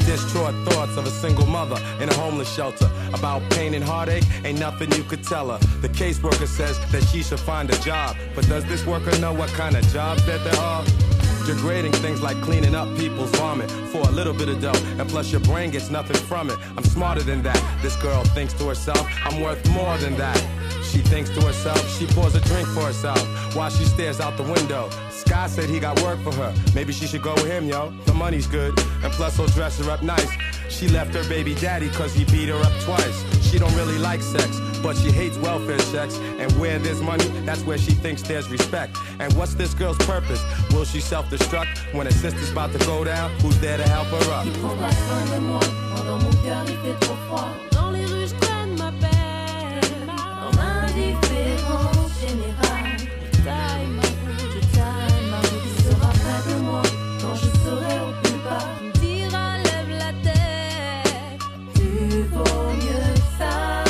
distraught thoughts of a single mother in a homeless shelter. About pain and heartache, ain't nothing you could tell her. The caseworker says that she should find a job, but does this worker know what kind of jobs that there are? Degrading things like cleaning up people's vomit for a little bit of dough, and plus your brain gets nothing from it. I'm smarter than that. This girl thinks to herself, I'm worth more than that. She thinks to herself, she pours a drink for herself while she stares out the window. Sky said he got work for her. Maybe she should go with him, yo. The money's good, and plus he'll dress her up nice. She left her baby daddy cause he beat her up twice. She don't really like sex, but she hates welfare checks. And where there's money, that's where she thinks there's respect. And what's this girl's purpose? Will she self-destruct when her sister's about to go down? Who's there to help her up? Qui prendra soin de moi quand dans mon cœur il fait trop froid. Dans les rues je traîne ma peine, dans l'indifférence générale. Je taille ma route, qui sera près de moi quand je serai au plus bas. Me dira lève la tête, tu vaux mieux ça.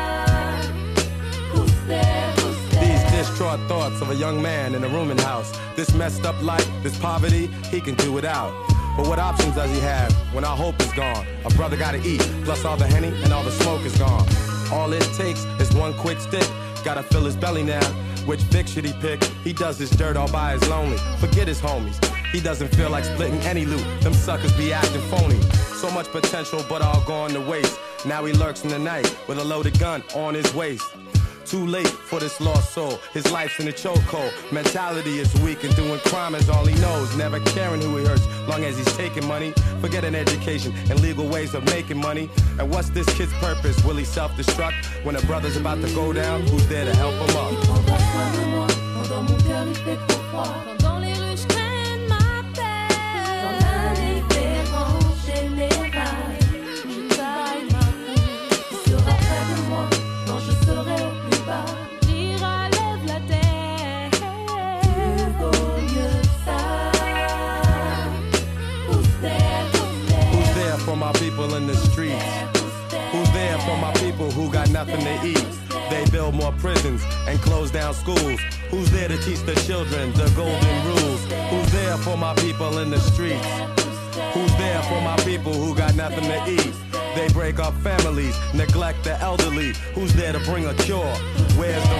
These distraught thoughts of a young man in a rooming house. This messed up life, this poverty, he can do without. But what options does he have when our hope is gone? A brother gotta eat, plus all the Henny and all the smoke is gone. All it takes is one quick stick, gotta fill his belly now. Which fix should he pick? He does his dirt all by his lonely. Forget his homies, he doesn't feel like splitting any loot. Them suckers be acting phony. So much potential, but all gone to waste. Now he lurks in the night with a loaded gun on his waist. Too late for this lost soul. His life's in a chokehold. Mentality is weak and doing crime is all he knows. Never caring who he hurts, long as he's taking money. Forgetting education and legal ways of making money. And what's this kid's purpose? Will he self-destruct when a brother's about to go down? Who's there to help him up? Dans mon cœur il fait trop froid. Dans les rues je traîne ma peine. Dans l'indifférence générale. Je taille ma route, qui sera près de moi quand je serai au plus bas. Dira lève la tête, tu vaux mieux ça. Who's there? Who's there for my people in the streets? Who's there for my people who got nothing to eat? They build more prisons and close down schools. Who's there to teach the children the golden rules? Who's there for my people in the streets? Who's there for my people who got nothing to eat? They break up families, neglect the elderly. Who's there to bring a cure? Where's the